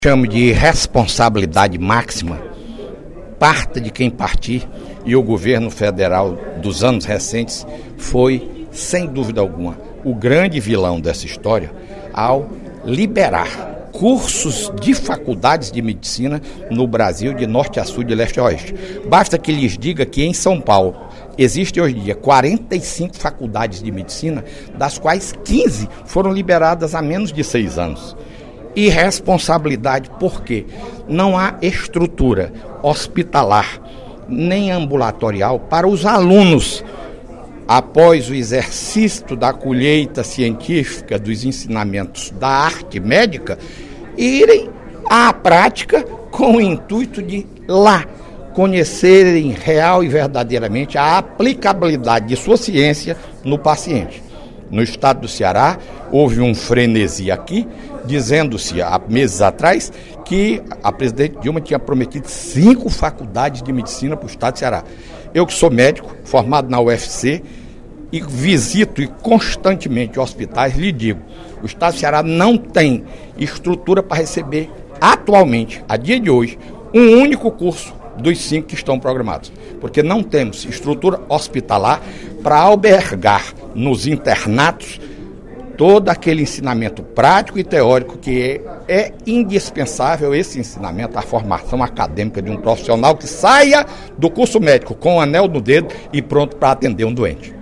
Chamo de responsabilidade máxima, parta de quem partir, e o governo federal dos anos recentes foi, sem dúvida alguma, o grande vilão dessa história ao liberar cursos de faculdades de medicina no Brasil de norte a sul, de leste a oeste. Basta que lhes diga que em São Paulo existem hoje em dia 45 faculdades de medicina, das quais 15 foram liberadas há menos de 6 anos. Irresponsabilidade porque não há estrutura hospitalar nem ambulatorial para os alunos, após o exercício da colheita científica dos ensinamentos da arte médica, irem à prática com o intuito de lá conhecerem real e verdadeiramente a aplicabilidade de sua ciência no paciente. No estado do Ceará, houve um frenesi aqui, dizendo-se há meses atrás que a presidente Dilma tinha prometido 5 faculdades de medicina para o estado do Ceará. Eu que sou médico, formado na UFC, e visito constantemente hospitais, lhe digo, o estado do Ceará não tem estrutura para receber atualmente, a dia de hoje, um único curso dos 5 que estão programados, porque não temos estrutura hospitalar para albergar nos internatos todo aquele ensinamento prático e teórico que é indispensável, esse ensinamento, a formação acadêmica de um profissional que saia do curso médico com o anel no dedo e pronto para atender um doente.